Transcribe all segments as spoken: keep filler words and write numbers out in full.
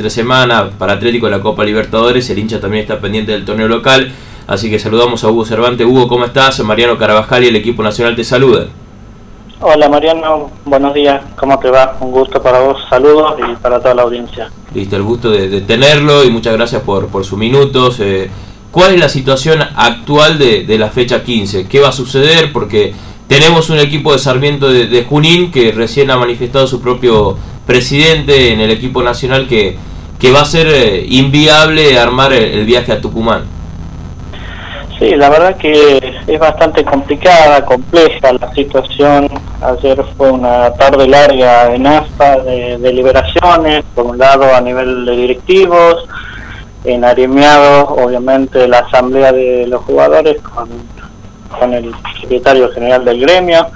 entre semana para Atlético de la Copa Libertadores, el hincha también está pendiente del torneo local, así que saludamos a Hugo Cervantes. Hugo, ¿cómo estás? Mariano Carabajal y el equipo nacional te saludan. Hola Mariano, buenos días, ¿cómo te va? Un gusto para vos, saludos y para toda la audiencia. Listo, el gusto de, de tenerlo y muchas gracias por, por sus minutos. Eh, ¿Cuál es la situación actual de, de la fecha quince? ¿Qué va a suceder? Porque tenemos un equipo de Sarmiento de, de Junín que recién ha manifestado su propio presidente en el equipo nacional que, que va a ser eh, inviable armar el, el viaje a Tucumán. Sí, la verdad que es bastante complicada, compleja la situación. Ayer fue una tarde larga en AFA de deliberaciones, por un lado a nivel de directivos, en agremiados, obviamente la asamblea de los jugadores con, con el secretario general del gremio.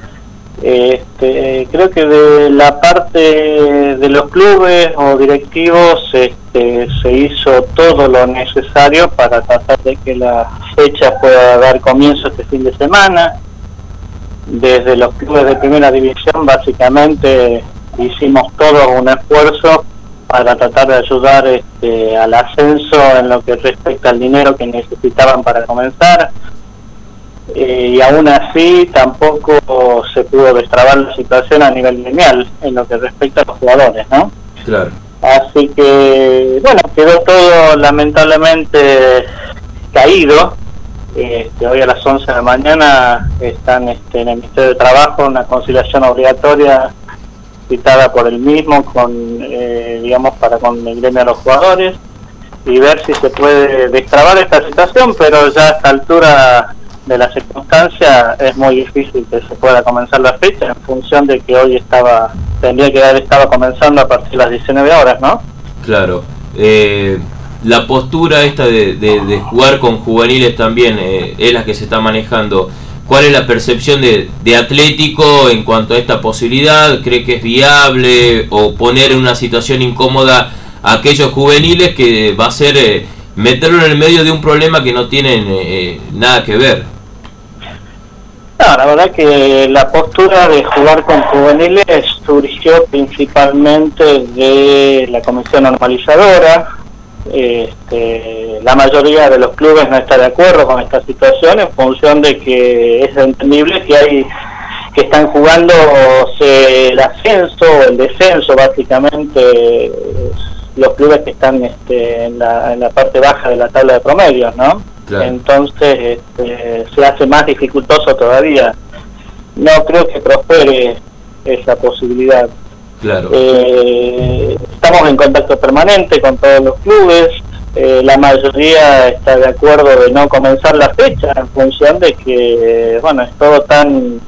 Este, creo que de la parte de los clubes o directivos este, se hizo todo lo necesario para tratar de que la fecha pueda dar comienzo este fin de semana. Desde los clubes de primera división básicamente hicimos todos un esfuerzo para tratar de ayudar este, al ascenso en lo que respecta al dinero que necesitaban para comenzar. Eh, y aún así tampoco se pudo destrabar la situación a nivel gremial en lo que respecta a los jugadores, ¿no? Claro. Así que, bueno, quedó todo lamentablemente caído. Este, hoy a las once de la mañana están este, en el Ministerio de Trabajo una conciliación obligatoria citada por el mismo, con eh, digamos, para con el gremio de los jugadores y ver si se puede destrabar esta situación, pero ya a esta altura de la circunstancia es muy difícil que se pueda comenzar la fecha en función de que hoy estaba tendría que haber estado comenzando a partir de las diecinueve horas, ¿no? Claro. Eh, la postura esta de, de, de jugar con juveniles también eh, es la que se está manejando. ¿Cuál es la percepción de, de Atlético en cuanto a esta posibilidad? ¿Cree que es viable o poner en una situación incómoda a aquellos juveniles que va a ser eh, meterlo en el medio de un problema que no tienen eh, nada que ver? No, la verdad que la postura de jugar con juveniles surgió principalmente de la comisión normalizadora. Este, la mayoría de los clubes no está de acuerdo con esta situación en función de que es entendible que hay que están jugando el ascenso o el descenso básicamente los clubes que están este, en, la, en la parte baja de la tabla de promedios, ¿no? Claro. Entonces este, se hace más dificultoso todavía. No creo que prospere esa posibilidad. Claro. Eh, estamos en contacto permanente con todos los clubes. Eh, la mayoría está de acuerdo de no comenzar la fecha en función de que, bueno, es todo tan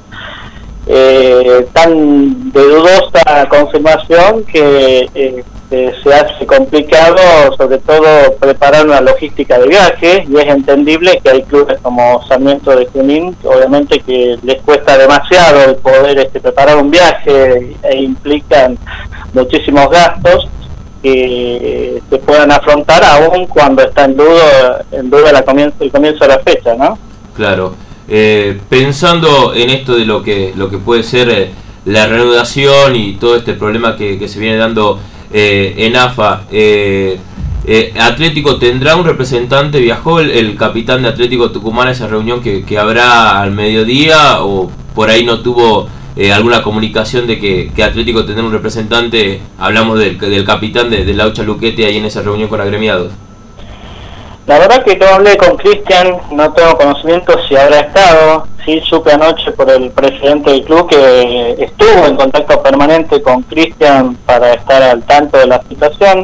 eh, tan de dudosa confirmación que eh, eh, se hace complicado, sobre todo preparar una logística de viaje, y es entendible que hay clubes como Sarmiento de Junín, obviamente que les cuesta demasiado el poder este, preparar un viaje e implican muchísimos gastos que se puedan afrontar aún cuando está en duda, en duda la comienzo, el comienzo de la fecha, ¿no? Claro. Eh, pensando en esto de lo que lo que puede ser eh, la reanudación y todo este problema que, que se viene dando eh, en AFA, eh, eh, Atlético tendrá un representante. ¿Viajó el, el capitán de Atlético Tucumán a esa reunión que, que habrá al mediodía, o por ahí no tuvo eh, alguna comunicación de que, que Atlético tendrá un representante? Hablamos del, del capitán de, de Laucha Luquete ahí en esa reunión con agremiados. La verdad que no hablé con Cristian, no tengo conocimiento si habrá estado. Sí supe anoche por el presidente del club que estuvo en contacto permanente con Cristian para estar al tanto de la situación.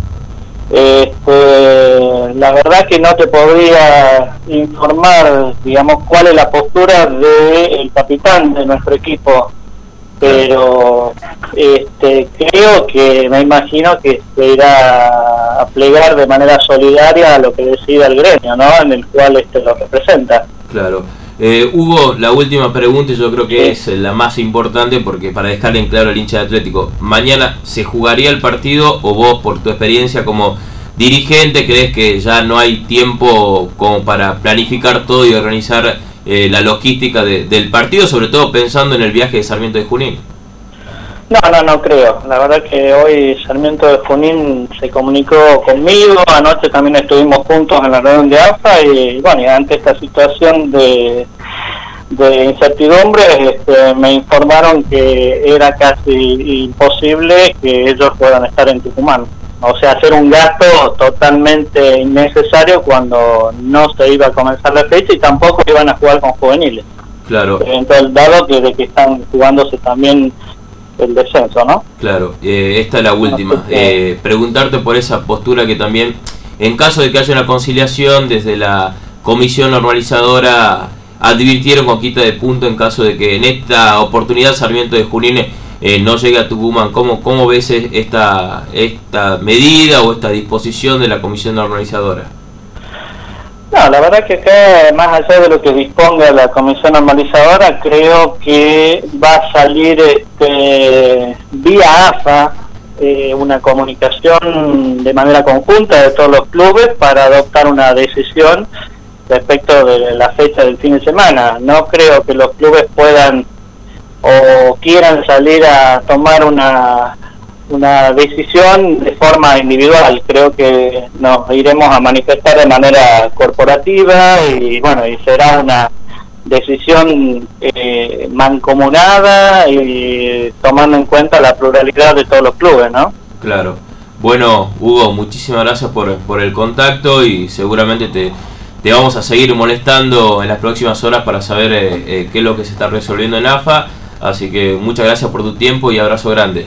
Este, la verdad que no te podría informar, digamos, cuál es la postura del capitán de nuestro equipo, pero este, creo que, me imagino que se irá a plegar de manera solidaria a lo que decida el gremio, ¿no? En el cual este lo representa. Claro. Eh, Hugo, la última pregunta, y yo creo que sí. es la más importante, porque para dejarle en claro al hincha de Atlético, ¿mañana se jugaría el partido, o vos, por tu experiencia como dirigente, crees que ya no hay tiempo como para planificar todo y organizar eh, la logística de, del partido, sobre todo pensando en el viaje de Sarmiento de Junín? No, no, no creo. La verdad que hoy Sarmiento de Junín se comunicó conmigo, anoche también estuvimos juntos en la reunión de A F A y bueno, y ante esta situación de, de incertidumbre este, me informaron que era casi imposible que ellos puedan estar en Tucumán. O sea, hacer un gasto totalmente innecesario cuando no se iba a comenzar la fecha y tampoco iban a jugar con juveniles. Claro. Entonces, dado que, de que están jugándose también el descenso, ¿no? Claro, eh, esta es la última. No sé eh, preguntarte por esa postura que también, en caso de que haya una conciliación, desde la comisión normalizadora advirtieron con quita de punto en caso de que en esta oportunidad Sarmiento de Junín eh, no llegue a Tucumán. ¿Cómo, cómo ves esta, esta medida o esta disposición de la comisión normalizadora? No, la verdad que acá, más allá de lo que disponga la comisión normalizadora, creo que va a salir este, vía A F A eh, una comunicación de manera conjunta de todos los clubes para adoptar una decisión respecto de la fecha del fin de semana. No creo que los clubes puedan o quieran salir a tomar una una decisión de forma individual. Creo que nos iremos a manifestar de manera corporativa y bueno, y será una decisión eh, mancomunada y tomando en cuenta la pluralidad de todos los clubes, ¿no? Claro. Bueno, Hugo, muchísimas gracias por, por el contacto y seguramente te, te vamos a seguir molestando en las próximas horas para saber eh, eh, qué es lo que se está resolviendo en A F A, así que muchas gracias por tu tiempo y abrazo grande.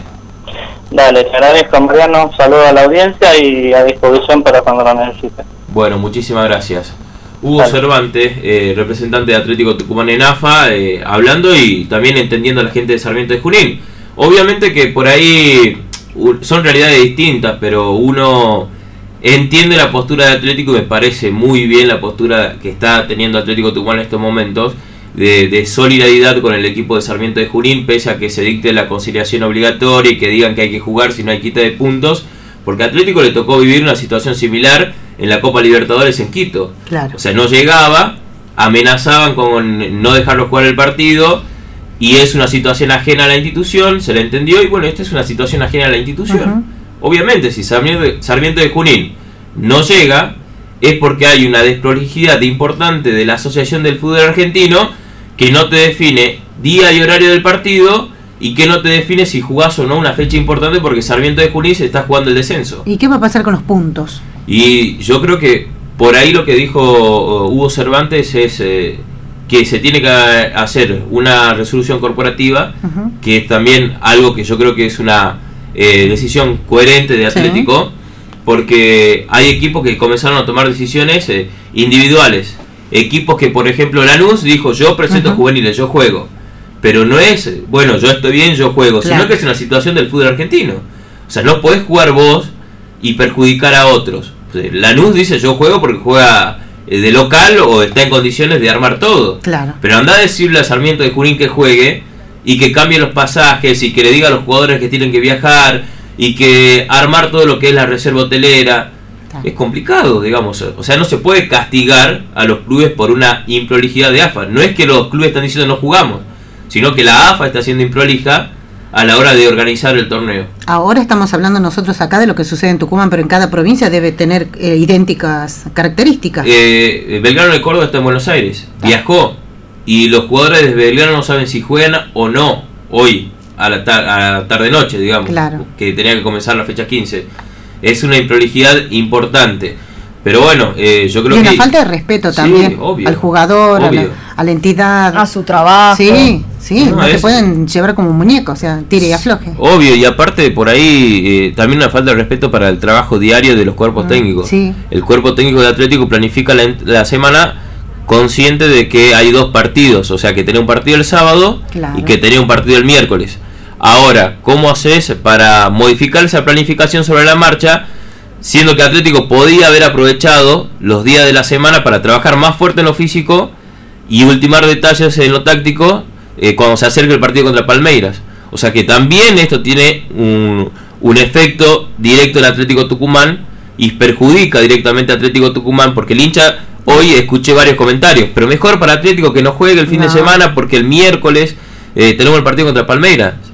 Dale, te agradezco, Mariano, saludo a la audiencia y a disposición para cuando lo necesiten. Bueno, muchísimas gracias. Hugo Dale. Cervantes, eh, representante de Atlético Tucumán en A F A, eh, hablando y también entendiendo a la gente de Sarmiento de Junín. Obviamente que por ahí son realidades distintas, pero uno entiende la postura de Atlético y me parece muy bien la postura que está teniendo Atlético Tucumán en estos momentos. De, de solidaridad con el equipo de Sarmiento de Junín, pese a que se dicte la conciliación obligatoria y que digan que hay que jugar si no hay quita de puntos, porque a Atlético le tocó vivir una situación similar en la Copa Libertadores en Quito. Claro. O sea, no llegaba, amenazaban con no dejarlo jugar el partido, y es una situación ajena a la institución, se le entendió, y bueno, esta es una situación ajena a la institución. Uh-huh. Obviamente, si Sarmiento, Sarmiento de Junín no llega, es porque hay una desprolijidad importante de la Asociación del Fútbol Argentino que no te define día y horario del partido y que no te define si jugás o no una fecha importante, porque Sarmiento de Junín se está jugando el descenso. ¿Y qué va a pasar con los puntos? Y yo creo que por ahí lo que dijo Hugo Cervantes es eh, que se tiene que hacer una resolución corporativa, uh-huh. que es también algo que yo creo que es una eh, decisión coherente de Atlético, sí. Porque hay equipos que comenzaron a tomar decisiones eh, individuales. Equipos que, por ejemplo, Lanús dijo, yo presento uh-huh. juveniles, yo juego. Pero no es, bueno, yo estoy bien, yo juego, claro. Sino que es una situación del fútbol argentino. O sea, no podés jugar vos y perjudicar a otros. Lanús dice, yo juego porque juega de local o está en condiciones de armar todo. Claro. Pero anda a decirle a Sarmiento de Junín que juegue y que cambie los pasajes y que le diga a los jugadores que tienen que viajar y que armar todo lo que es la reserva hotelera. Es complicado, digamos. O sea, no se puede castigar a los clubes por una improlijidad de A F A. No es que los clubes están diciendo no jugamos, sino que la A F A está siendo improlija a la hora de organizar el torneo. Ahora estamos hablando nosotros acá de lo que sucede en Tucumán, pero en cada provincia debe tener eh, idénticas características. Eh, Belgrano de Córdoba está en Buenos Aires, ah. viajó, y los jugadores de Belgrano no saben si juegan o no hoy, a la, tar- a la tarde-noche, digamos, claro. que tenía que comenzar la fecha quince. Es una improlijidad importante. Pero bueno, eh, yo creo y una que... una falta de respeto también, sí, obvio, al jugador, a la, a la entidad. A su trabajo. Sí, sí, no, no te es... pueden llevar como un muñeco, o sea, tire y afloje. Obvio, y aparte por ahí eh, también una falta de respeto para el trabajo diario de los cuerpos mm, técnicos. Sí. El cuerpo técnico de Atlético planifica la, la semana consciente de que hay dos partidos, o sea, que tenía un partido el sábado, claro, y que tenía un partido el miércoles. Ahora, ¿cómo haces para modificar esa planificación sobre la marcha, siendo que Atlético podía haber aprovechado los días de la semana para trabajar más fuerte en lo físico y ultimar detalles en lo táctico eh, cuando se acerque el partido contra Palmeiras? O sea que también esto tiene un, un efecto directo en Atlético Tucumán y perjudica directamente a Atlético Tucumán, porque el hincha, hoy escuché varios comentarios, pero mejor para Atlético que no juegue el fin no. de semana porque el miércoles eh, tenemos el partido contra Palmeiras.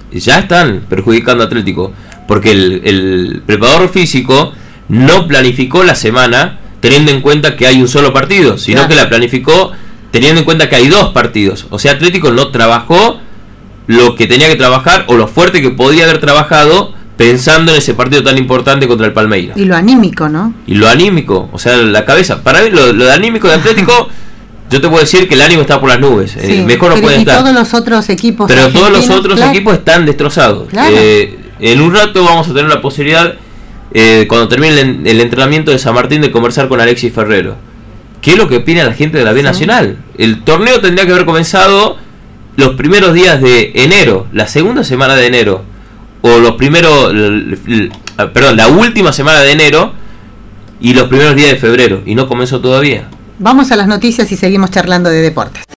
ya están perjudicando a Atlético, porque el, el preparador físico no planificó la semana teniendo en cuenta que hay un solo partido, sino claro. que la planificó teniendo en cuenta que hay dos partidos. O sea, Atlético no trabajó lo que tenía que trabajar o lo fuerte que podía haber trabajado pensando en ese partido tan importante contra el Palmeiras. Y lo anímico, ¿no? Y lo anímico, o sea, la cabeza. Para mí, lo, lo de anímico de Atlético, yo te puedo decir que el ánimo está por las nubes. Sí, eh, mejor no puede estar. Todos los otros equipos. Pero todos los otros claro. equipos están destrozados. Claro. Eh, en un rato vamos a tener la posibilidad, eh, cuando termine el, el entrenamiento de San Martín, de conversar con Alexis Ferrero. ¿Qué es lo que opina la gente de la B sí. Nacional? El torneo tendría que haber comenzado los primeros días de enero, la segunda semana de enero, o los primeros, l, l, perdón, la última semana de enero y los primeros días de febrero, y no comenzó todavía. Vamos a las noticias y seguimos charlando de deportes.